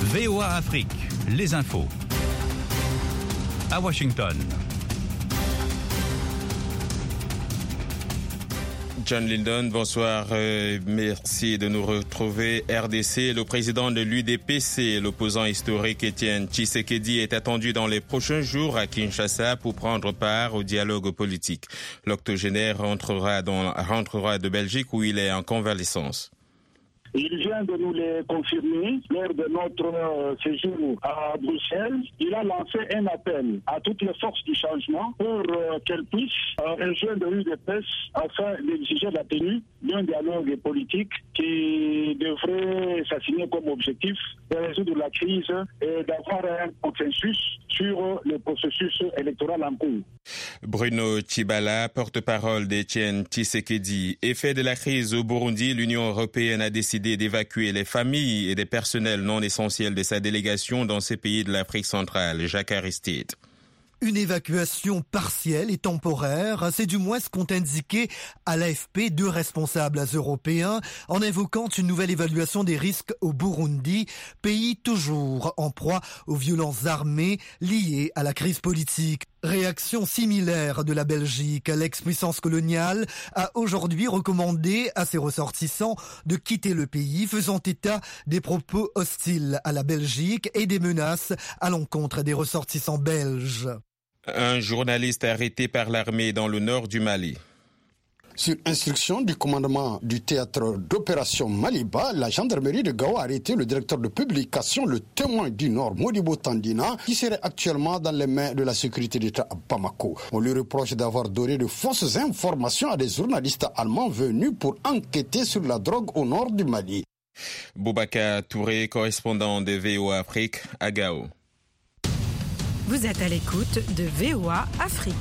VOA Afrique, les infos. À Washington. John Lyndon, bonsoir. Merci de nous retrouver. RDC, le président de l'UDPC, l'opposant historique Étienne Tshisekedi, est attendu dans les prochains jours à Kinshasa pour prendre part au dialogue politique. L'octogénaire rentrera de Belgique où il est en convalescence. Il vient de nous les confirmer lors de notre séjour à Bruxelles. Il a lancé un appel à toutes les forces du changement pour qu'elles puissent rejoindre l'UDPS afin d'exiger la tenue d'un dialogue politique qui devrait s'assigner comme objectif de résoudre la crise et d'avoir un consensus sur le processus électoral en cours. Bruno Tshibala, porte-parole d'Étienne Tshisekedi. Effet de la crise au Burundi, l'Union européenne a décidé d'évacuer les familles et des personnels non essentiels de sa délégation dans ces pays de l'Afrique centrale. Jacques Aristide. Une évacuation partielle et temporaire, c'est du moins ce qu'ont indiqué à l'AFP deux responsables européens en invoquant une nouvelle évaluation des risques au Burundi, pays toujours en proie aux violences armées liées à la crise politique. Réaction similaire de la Belgique. L'ex-puissance coloniale a aujourd'hui recommandé à ses ressortissants de quitter le pays, faisant état des propos hostiles à la Belgique et des menaces à l'encontre des ressortissants belges. Un journaliste arrêté par l'armée dans le nord du Mali. Sur instruction du commandement du théâtre d'opération Maliba, la gendarmerie de Gao a arrêté le directeur de publication, le témoin du Nord, Modibo Tandina, qui serait actuellement dans les mains de la sécurité d'État à Bamako. On lui reproche d'avoir donné de fausses informations à des journalistes allemands venus pour enquêter sur la drogue au nord du Mali. Boubacar Touré, correspondant de VOA Afrique à Gao. Vous êtes à l'écoute de VOA Afrique.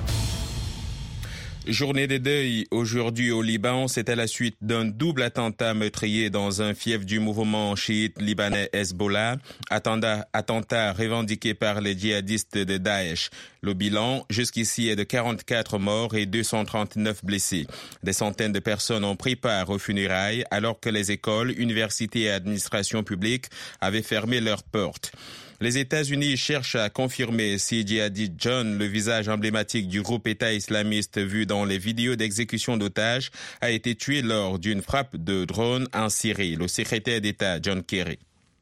Journée de deuil aujourd'hui au Liban, c'est à la suite d'un double attentat meurtrier dans un fief du mouvement chiite libanais Hezbollah, attentat revendiqué par les djihadistes de Daesh. Le bilan, jusqu'ici, est de 44 morts et 239 blessés. Des centaines de personnes ont pris part aux funérailles alors que les écoles, universités et administrations publiques avaient fermé leurs portes. Les États-Unis cherchent à confirmer si Djihadi John, le visage emblématique du groupe État islamiste vu dans les vidéos d'exécution d'otages, a été tué lors d'une frappe de drone en Syrie. Le secrétaire d'État John Kerry.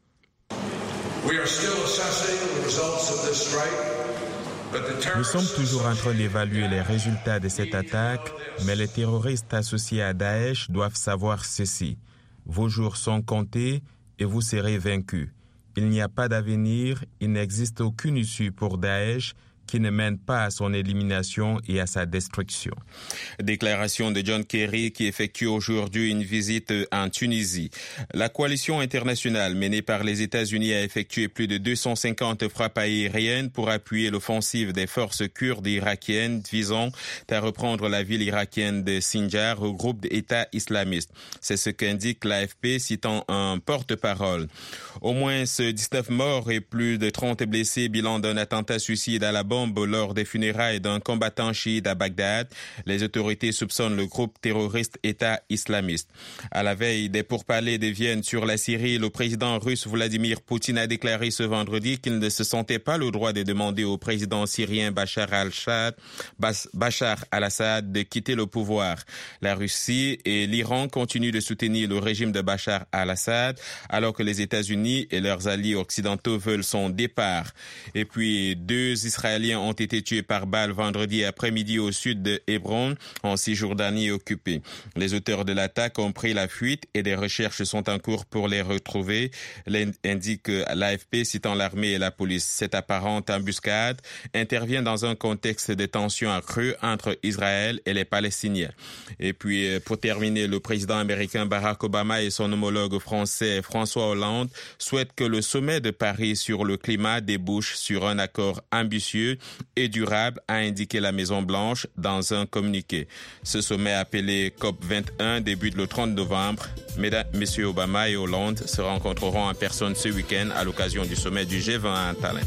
Nous sommes toujours en train d'évaluer les résultats de cette attaque, mais les terroristes associés à Daesh doivent savoir ceci. Vos jours sont comptés et vous serez vaincus. Il n'y a pas d'avenir, il n'existe aucune issue pour Daesh qui ne mène pas à son élimination et à sa destruction. Déclaration de John Kerry qui effectue aujourd'hui une visite en Tunisie. La coalition internationale menée par les États-Unis a effectué plus de 250 frappes aériennes pour appuyer l'offensive des forces kurdes irakiennes visant à reprendre la ville irakienne de Sinjar au groupe d'État islamiste. C'est ce qu'indique l'AFP citant un porte-parole. Au moins 19 morts et plus de 30 blessés, bilan d'un attentat suicide à la bombe lors des funérailles d'un combattant chiite à Bagdad. Les autorités soupçonnent le groupe terroriste État islamiste. À la veille des pourparlers de Vienne sur la Syrie, le président russe Vladimir Poutine a déclaré ce vendredi qu'il ne se sentait pas le droit de demander au président syrien Bachar al-Assad de quitter le pouvoir. La Russie et l'Iran continuent de soutenir le régime de Bachar al-Assad alors que les États-Unis et leurs alliés occidentaux veulent son départ. Et puis 2 Israéliens ont été tués par balle vendredi après-midi au sud de Hébron, en Cisjordanie occupée. Les auteurs de l'attaque ont pris la fuite et des recherches sont en cours pour les retrouver, indique l'AFP citant l'armée et la police. Cette apparente embuscade intervient dans un contexte de tensions accrues entre Israël et les Palestiniens. Et puis, pour terminer, le président américain Barack Obama et son homologue français François Hollande souhaitent que le sommet de Paris sur le climat débouche sur un accord ambitieux et durable, a indiqué la Maison-Blanche dans un communiqué. Ce sommet appelé COP21 débute le 30 novembre. Messieurs Obama et Hollande se rencontreront en personne ce week-end à l'occasion du sommet du G20 à Tallinn.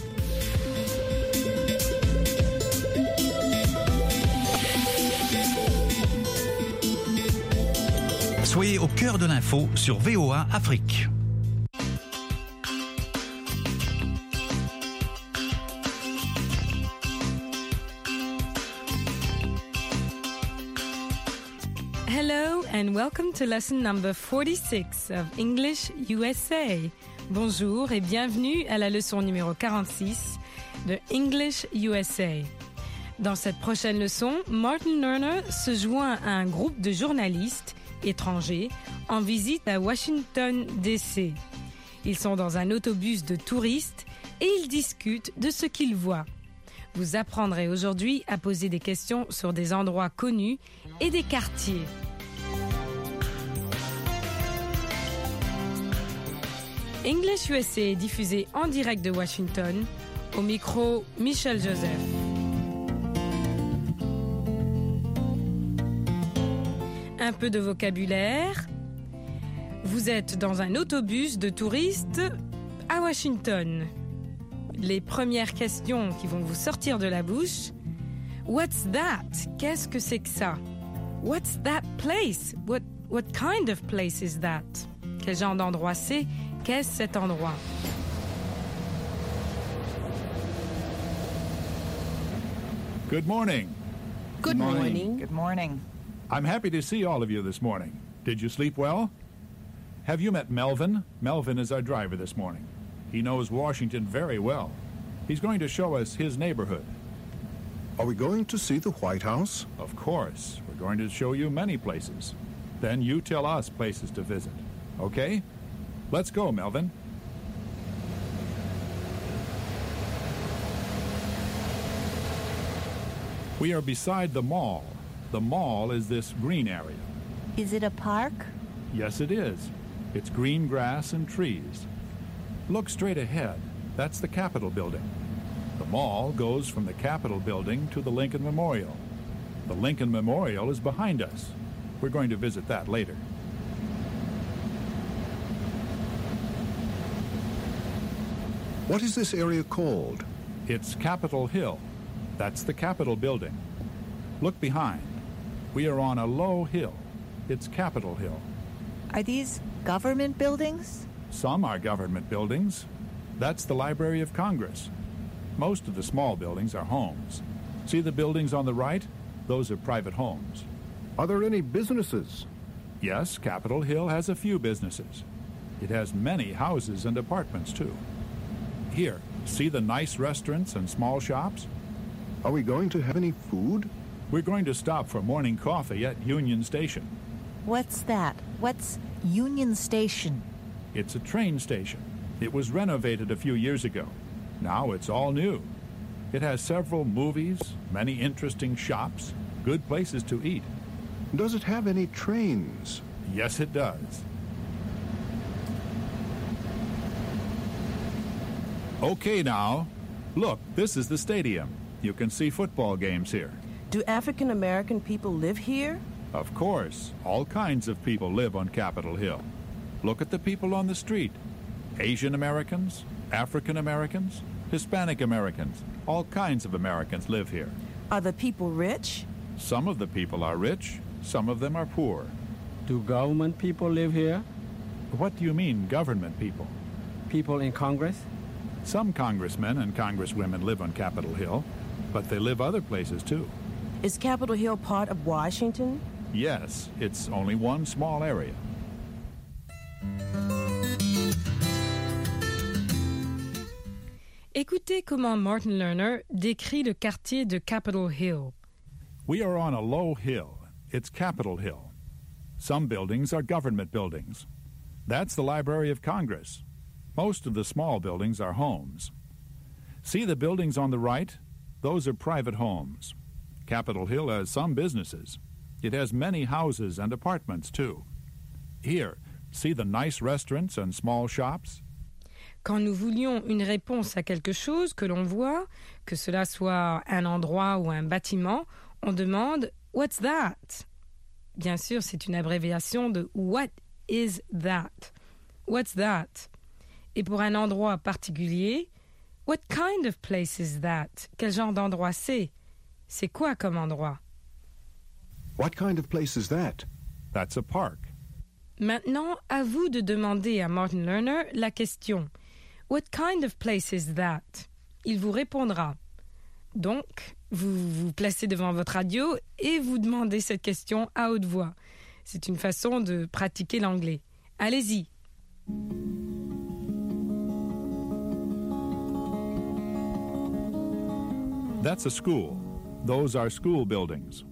Soyez au cœur de l'info sur VOA Afrique. Hello and welcome to lesson number 46 of English USA. Bonjour et bienvenue à la leçon numéro 46 de English USA. Dans cette prochaine leçon, Martin Lerner se joint à un groupe de journalistes étrangers en visite à Washington, D.C. Ils sont dans un autobus de touristes et ils discutent de ce qu'ils voient. Vous apprendrez aujourd'hui à poser des questions sur des endroits connus et des quartiers. English USA est diffusé en direct de Washington. Au micro, Michel Joseph. Un peu de vocabulaire. Vous êtes dans un autobus de touristes à Washington. Les premières questions qui vont vous sortir de la bouche. What's that? Qu'est-ce que c'est que ça? What's that place? What kind of place is that? Quel genre d'endroit c'est? Qu'est-ce cet endroit? Good morning. Good morning. Good morning. I'm happy to see all of you this morning. Did you sleep well? Have you met Melvin? Melvin is our driver this morning. He knows Washington very well. He's going to show us his neighborhood. Are we going to see the White House? Of course. We're going to show you many places. Then you tell us places to visit. Okay? Let's go, Melvin. We are beside the mall. The mall is this green area. Is it a park? Yes, it is. It's green grass and trees. Look straight ahead. That's the Capitol building. The mall goes from the Capitol building to the Lincoln Memorial. The Lincoln Memorial is behind us. We're going to visit that later. What is this area called? It's Capitol Hill. That's the Capitol building. Look behind. We are on a low hill. It's Capitol Hill. Are these government buildings? Some are government buildings. That's the Library of Congress. Most of the small buildings are homes. See the buildings on the right? Those are private homes. Are there any businesses? Yes, Capitol Hill has a few businesses. It has many houses and apartments, too. Here, see the nice restaurants and small shops? Are we going to have any food? We're going to stop for morning coffee at Union Station. What's that? What's Union Station? It's a train station. It was renovated a few years ago. Now it's all new. It has several movies, many interesting shops, good places to eat. Does it have any trains? Yes, it does. Okay now. Look, this is the stadium. You can see football games here. Do African American people live here? Of course. All kinds of people live on Capitol Hill. Look at the people on the street. Asian Americans, African Americans, Hispanic Americans. All kinds of Americans live here. Are the people rich? Some of the people are rich. Some of them are poor. Do government people live here? What do you mean, government people? People in Congress? Some congressmen and congresswomen live on Capitol Hill, but they live other places too. Is Capitol Hill part of Washington? Yes, it's only one small area. Écoutez comment Martin Lerner décrit le quartier de Capitol Hill. We are on a low hill. It's Capitol Hill. Some buildings are government buildings. That's the Library of Congress. Most of the small buildings are homes. See the buildings on the right? Those are private homes. Capitol Hill has some businesses. It has many houses and apartments, too. Here, see the nice restaurants and small shops? Quand nous voulions une réponse à quelque chose que l'on voit, que cela soit un endroit ou un bâtiment, on demande « What's that ?» Bien sûr, c'est une abréviation de « What is that ?» What's that? Et pour un endroit particulier, « What kind of place is that ?» Quel genre d'endroit c'est? C'est quoi comme endroit? What kind of place is that? That's a park. Maintenant, à vous de demander à Martin Lerner la question « What kind of place is that? » Il vous répondra. Donc, vous vous placez devant votre radio et vous demandez cette question à haute voix. C'est une façon de pratiquer l'anglais. Allez-y. That's a school. Those are school buildings.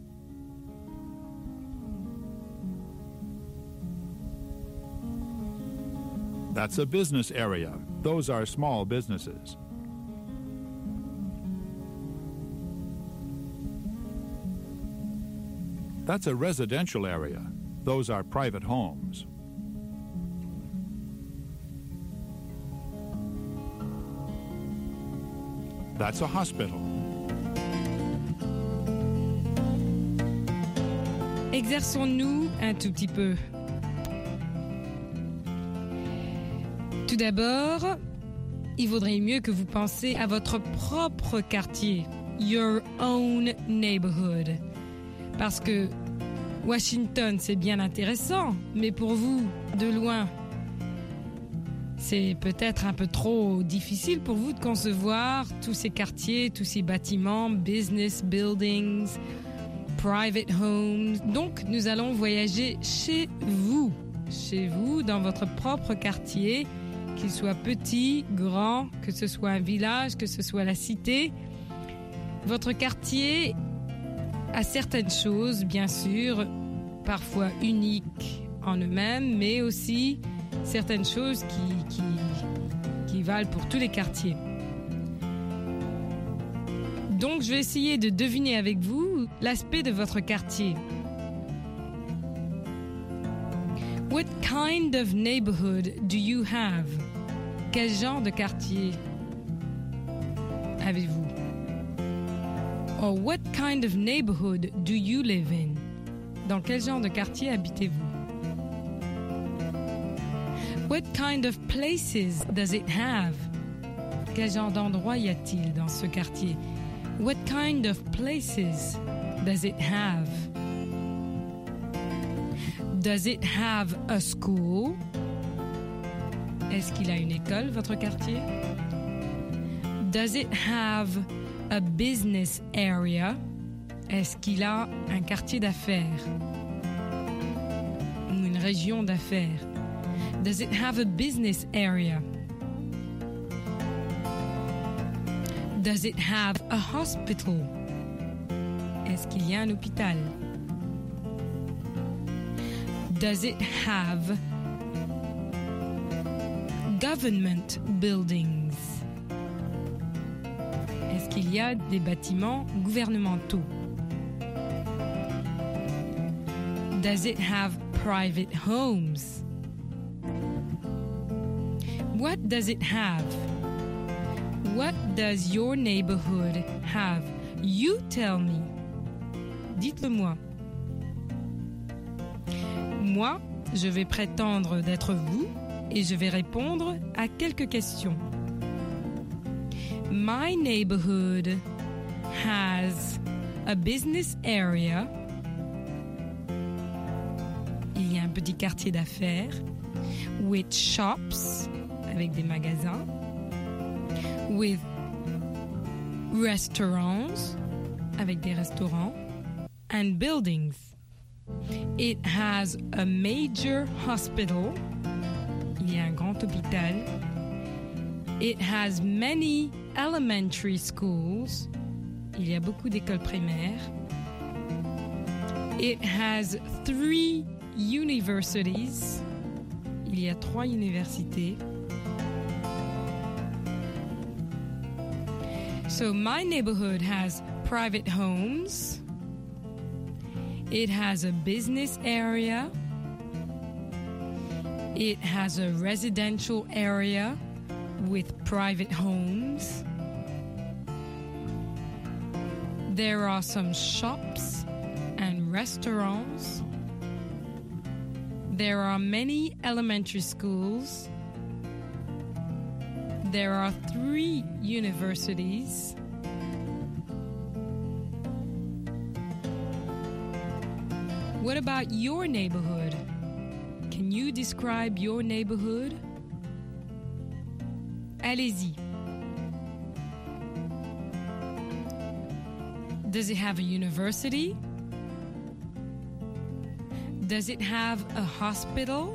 That's a business area. Those are small businesses. That's a residential area. Those are private homes. That's a hospital. Exerçons-nous un tout petit peu. Tout d'abord, il vaudrait mieux que vous pensiez à votre propre quartier, your own neighborhood. Parce que Washington, c'est bien intéressant, mais pour vous, de loin, c'est peut-être un peu trop difficile pour vous de concevoir tous ces quartiers, tous ces bâtiments, business buildings, private homes. Donc, nous allons voyager chez vous, dans votre propre quartier, qu'il soit petit, grand, que ce soit un village, que ce soit la cité. Votre quartier a certaines choses, bien sûr, parfois uniques en eux-mêmes, mais aussi certaines choses qui valent pour tous les quartiers. Donc, je vais essayer de deviner avec vous l'aspect de votre quartier. What kind of neighborhood do you have? Quel genre de quartier avez-vous? Or, what kind of neighborhood do you live in? Dans quel genre de quartier habitez-vous? What kind of places does it have? Quel genre d'endroit y a-t-il dans ce quartier? What kind of places does it have? Does it have a school? Est-ce qu'il a une école, votre quartier? Does it have a business area? Est-ce qu'il a un quartier d'affaires? Ou une région d'affaires? Does it have a business area? Does it have a hospital? Est-ce qu'il y a un hôpital? Does it have government buildings? Est-ce qu'il y a des bâtiments gouvernementaux? Does it have private homes? What does it have? What does your neighborhood have? You tell me. Dites-le-moi. Moi, je vais prétendre d'être vous et je vais répondre à quelques questions. My neighborhood has a business area. Il y a un petit quartier d'affaires with shops, avec des magasins, with restaurants, avec des restaurants, and buildings. It has a major hospital. Il y a un grand hôpital. It has many elementary schools. Il y a beaucoup d'écoles primaires. It has 3 universities. Il y a 3 universités. So my neighborhood has private homes. It has a business area. It has a residential area with private homes. There are some shops and restaurants. There are many elementary schools. There are 3 universities. What about your neighborhood? Can you describe your neighborhood? Allez-y. Does it have a university? Does it have a hospital?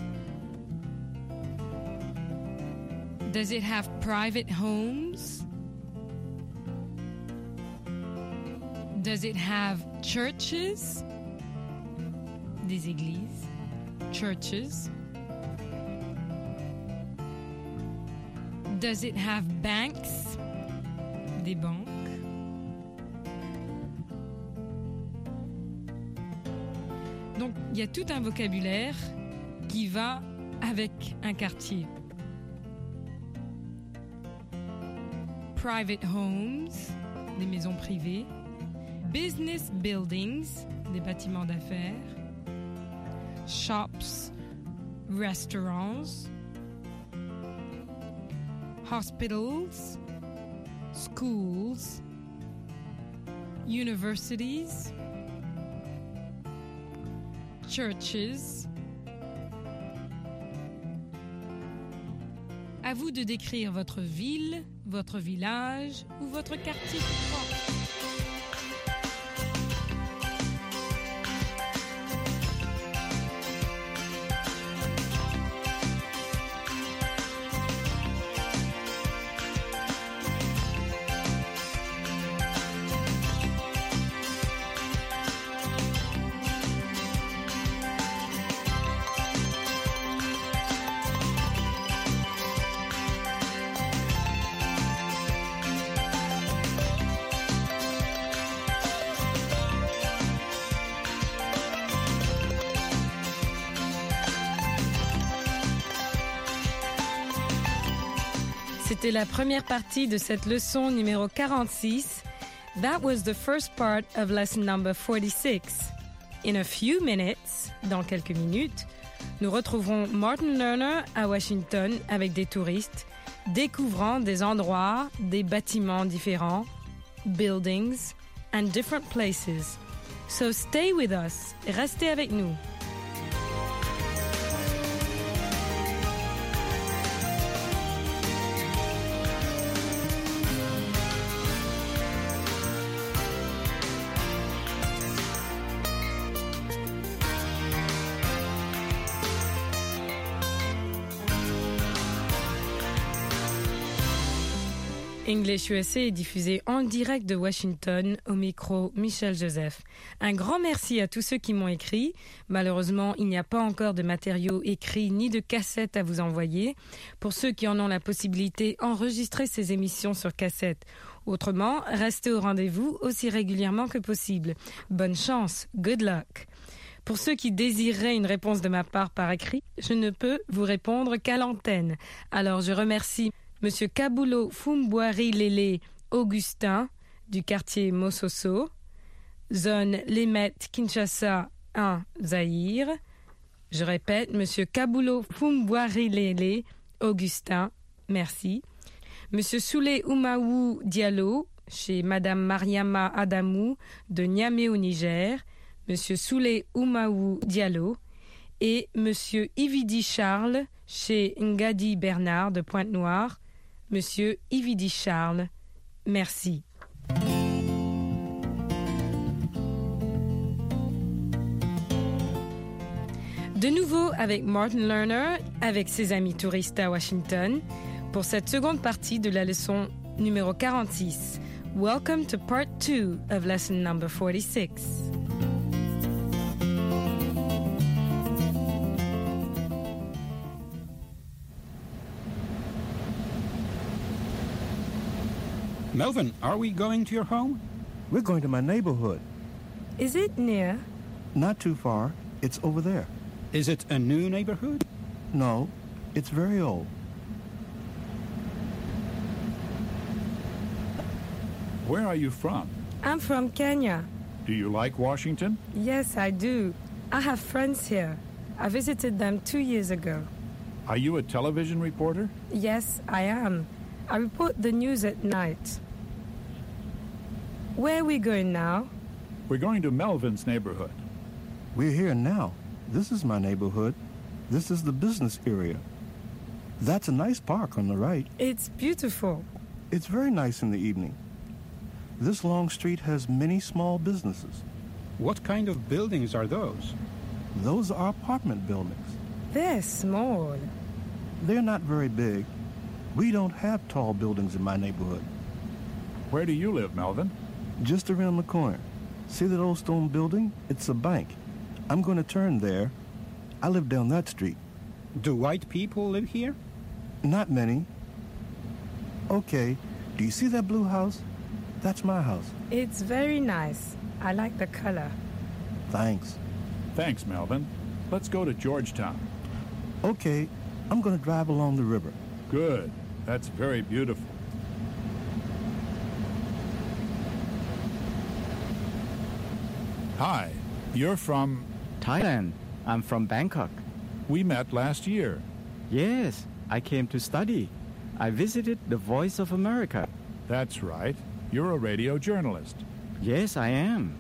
Does it have private homes? Does it have churches? Des églises. Churches. Does it have banks? Des banques. Donc, il y a tout un vocabulaire qui va avec un quartier. Private homes, des maisons privées. Business buildings, des bâtiments d'affaires. Shops, restaurants. Hospitals, schools, universities, churches. À vous de décrire votre ville, votre village ou votre quartier propre. C'était la première partie de cette leçon numéro 46. That was the first part of lesson number 46. In a few minutes, dans quelques minutes, nous retrouverons Martin Lerner à Washington avec des touristes, découvrant des endroits, des bâtiments différents, buildings, and different places. So stay with us, restez avec nous. English USA est diffusé en direct de Washington, au micro Michel Joseph. Un grand merci à tous ceux qui m'ont écrit. Malheureusement, il n'y a pas encore de matériaux écrits ni de cassettes à vous envoyer. Pour ceux qui en ont la possibilité, enregistrez ces émissions sur cassette. Autrement, restez au rendez-vous aussi régulièrement que possible. Bonne chance, good luck. Pour ceux qui désireraient une réponse de ma part par écrit, je ne peux vous répondre qu'à l'antenne. Alors je remercie Monsieur Kabulo Fumboari Lele Augustin du quartier Mososo, zone Lemet Kinshasa 1 Zaïre. Je répète, Monsieur Kabulo Fumboari Lele Augustin, merci. Monsieur Soulé Oumaou Diallo chez Madame Mariama Adamou de Niamey au Niger, Monsieur Soulé Oumaou Diallo et Monsieur Ividi Charles chez Ngadi Bernard de Pointe-Noire. Monsieur Ividi Charles, merci. De nouveau avec Martin Lerner, avec ses amis touristes à Washington, pour cette seconde partie de la leçon numéro 46. Welcome to part 2 of lesson number 46. Melvin, are we going to your home? We're going to my neighborhood. Is it near? Not too far. It's over there. Is it a new neighborhood? No, it's very old. Where are you from? I'm from Kenya. Do you like Washington? Yes, I do. I have friends here. I visited them 2 years ago. Are you a television reporter? Yes, I am. I report the news at night. Where are we going now? We're going to Melvin's neighborhood. We're here now. This is my neighborhood. This is the business area. That's a nice park on the right. It's beautiful. It's very nice in the evening. This long street has many small businesses. What kind of buildings are those? Those are apartment buildings. They're small. They're not very big. We don't have tall buildings in my neighborhood. Where do you live, Melvin? Just around the corner. See that old stone building? It's a bank. I'm going to turn there. I live down that street. Do white people live here? Not many. Okay, do you see that blue house? That's my house. It's very nice. I like the color. Thanks. Thanks, Melvin. Let's go to Georgetown. Okay, I'm going to drive along the river. Good. That's very beautiful. Hi, you're from... Thailand. I'm from Bangkok. We met last year. Yes, I came to study. I visited the Voice of America. That's right. You're a radio journalist. Yes, I am.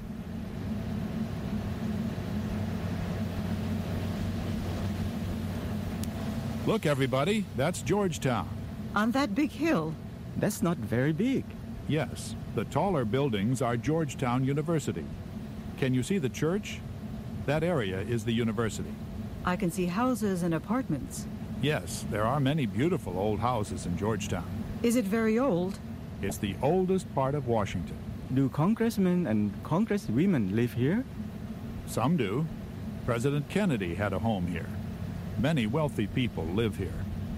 Look, everybody, that's Georgetown. On that big hill? That's not very big. Yes, the taller buildings are Georgetown University. Can you see the church? That area is the university. I can see houses and apartments. Yes, there are many beautiful old houses in Georgetown. Is it very old? It's the oldest part of Washington. Do congressmen and congresswomen live here? Some do. President Kennedy had a home here. Many wealthy people live here.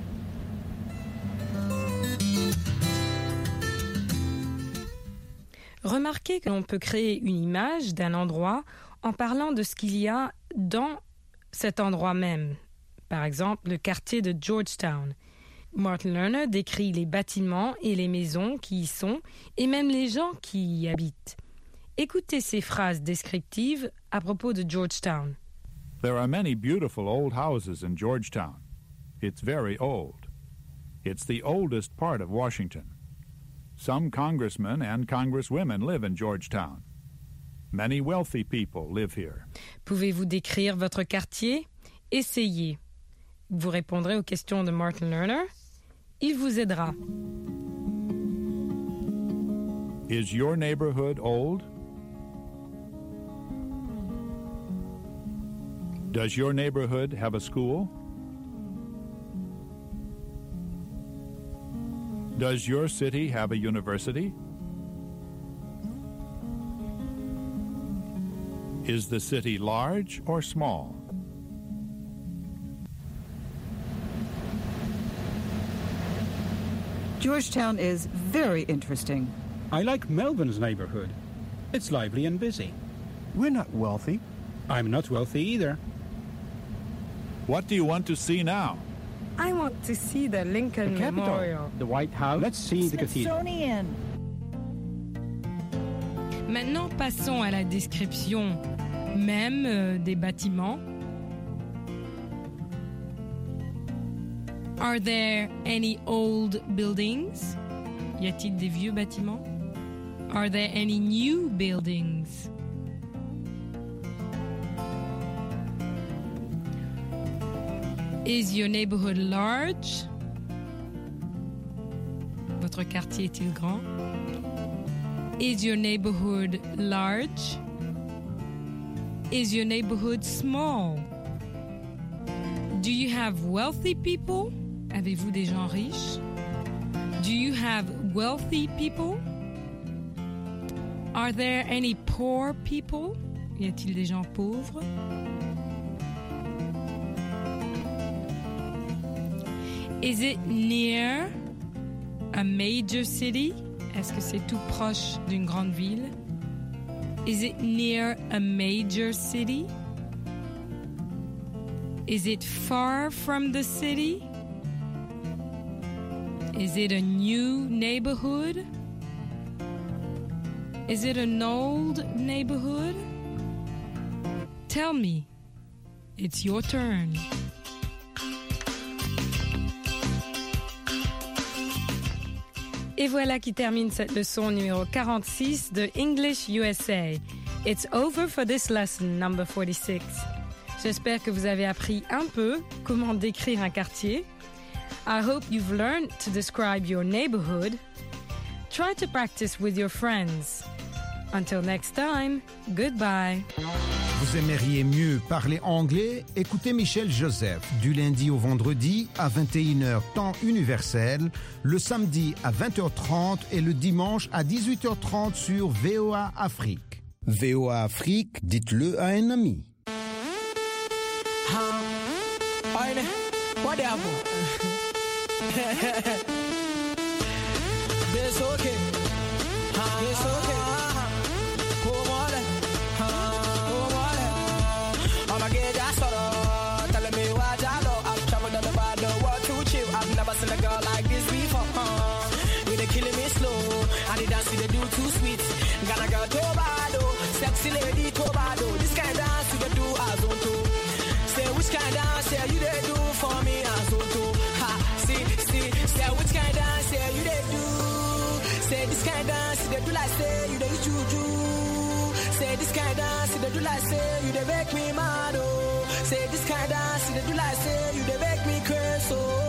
Remarquez que l'on peut créer une image d'un endroit en parlant de ce qu'il y a dans cet endroit même. Par exemple, le quartier de Georgetown. Martin Lerner décrit les bâtiments et les maisons qui y sont et même les gens qui y habitent. Écoutez ces phrases descriptives à propos de Georgetown. There are many beautiful old houses in Georgetown. It's very old. It's the oldest part of Washington. Some congressmen and congresswomen live in Georgetown. Many wealthy people live here. Pouvez-vous décrire votre quartier? Essayez. Vous répondrez aux questions de Martin Lerner. Il vous aidera. Is your neighborhood old? Does your neighborhood have a school? Does your city have a university? Is the city large or small? Georgetown is very interesting. I like Melvin's neighborhood. It's lively and busy. We're not wealthy. I'm not wealthy either. What do you want to see now? I want to see the Lincoln Memorial. The White House. Let's see the cathedral. Smithsonian. Maintenant, passons à la description même des bâtiments. Are there any old buildings? Y a-t-il des vieux bâtiments? Are there any new buildings? Is your neighborhood large? Votre quartier est-il grand? Is your neighborhood large? Is your neighborhood small? Do you have wealthy people? Avez-vous des gens riches? Do you have wealthy people? Are there any poor people? Y a-t-il des gens pauvres? Is it near a major city? Est-ce que c'est tout proche d'une grande ville? Is it near a major city? Is it far from the city? Is it a new neighborhood? Is it an old neighborhood? Tell me. It's your turn. Et voilà qui termine cette leçon numéro 46 de English USA. It's over for this lesson, number 46. J'espère que vous avez appris un peu comment décrire un quartier. I hope you've learned to describe your neighborhood. Try to practice with your friends. Until next time, goodbye. Vous aimeriez mieux parler anglais? Écoutez Michel Joseph du lundi au vendredi à 21h temps universel, le samedi à 20h30 et le dimanche à 18h30 sur VOA Afrique. VOA Afrique, dites-le à un ami. A girl like this before, you they killing me slow. And the dance they do too sweet. Got a girl Tobado, sexy lady Tobado. This kind of dance you they do as on to. Say which kind of dance you they do for me as on to. Ha, see, say which kind of dance you they do. Say this kind of dance they do like say you they juju. Say this kind of dance they do like say you they make me mad oh. Say this kind of dance they do like say you they make me curse oh.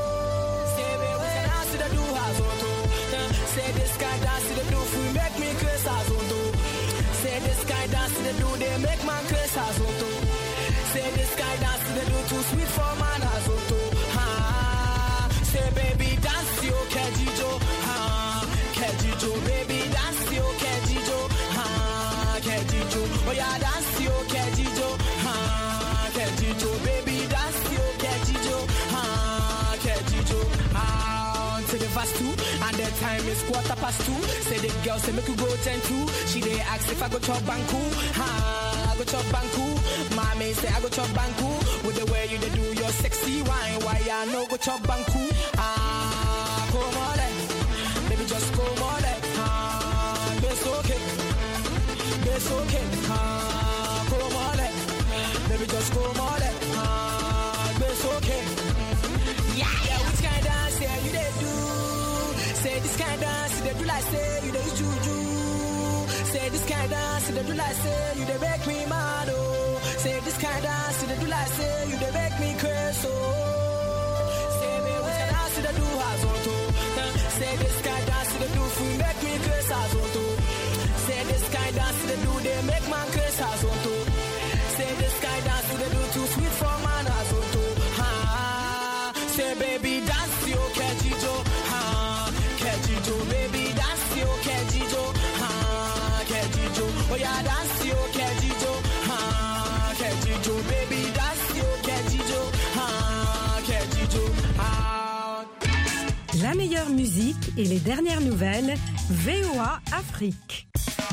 Say this guy dance to the do free make me curse as on to. Say this guy dance to the do they make man curse as on to. Say this guy dance to the do too sweet for man as on to. Ha. Say baby dance yo kejijo. Ha. Kejijo baby dance yo kejijo. Ha. Kejijo. Oh yeah dance yo kejijo. Ha. Kejijo baby dance yo kejijo. Ha. Kejijo. Ha. To the verse 2 and the time is 2:15. Say the girl say make you go 10-2. She dey ask if I go chop banku. Ha, I go chop banku. Mommy say I go chop banku. With the way you dey do your sexy wine, why I no go chop banku? Ah, come on, baby just come on, ah, it's okay, it's okay. Ah, come on, baby just come on, ah, it's okay. Yeah, which kind of dance you dey do? Say this kind of dance they do like say you dey juju. Say this kind of dance they do like say you dey make me mad oh. Say this kind of dance they do like say you dey make me curse oh. Say me what kind of dance they do as on to. Say this kind of dance they do for make me curse as on to. Say this kind of dance they do they make man curse as on to. Say this kind of dance they do too sweet for man as on to. Ha. Say baby dance yo kejijo. Kejijo, baby, dance yo, Kejijo, ha, Kejijo, oh yeah, dance yo, Kejijo, ha, Kejijo, baby, dance yo, Kejijo, ha, Kejijo, ha. La meilleure musique et les dernières nouvelles, VOA Afrique.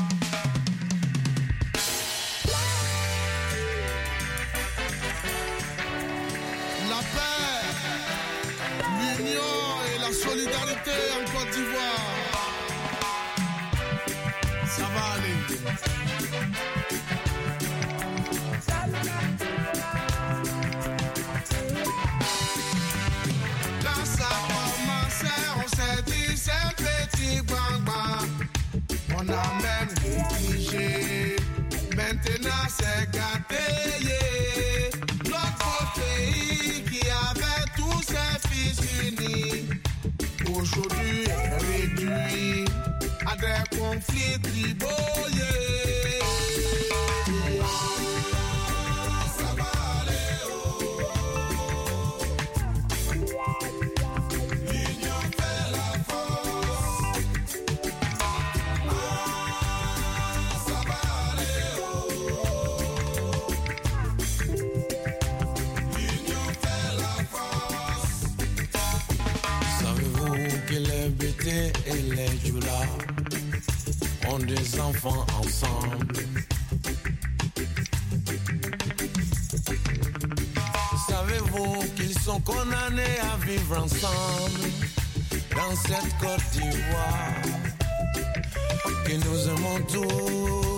La paix, l'union et la solidarité en Côte d'Ivoire. Ça va aller. Quand ça commençait, on s'est dit c'est petit bang. On a même négligé. Maintenant c'est gâté. Yeah. Notre pays qui avait tous ses fils unis aujourd'hui est réduit à des conflits tribaux. Yeah. Ça va aller, oh. L'union fait la force. Ça va aller, oh. L'union fait la force. Savez-vous que les BT et les Jula ont des enfants ensemble? Savez-vous qu'ils sont condamnés à vivre ensemble dans cette Côte d'Ivoire que nous aimons tous?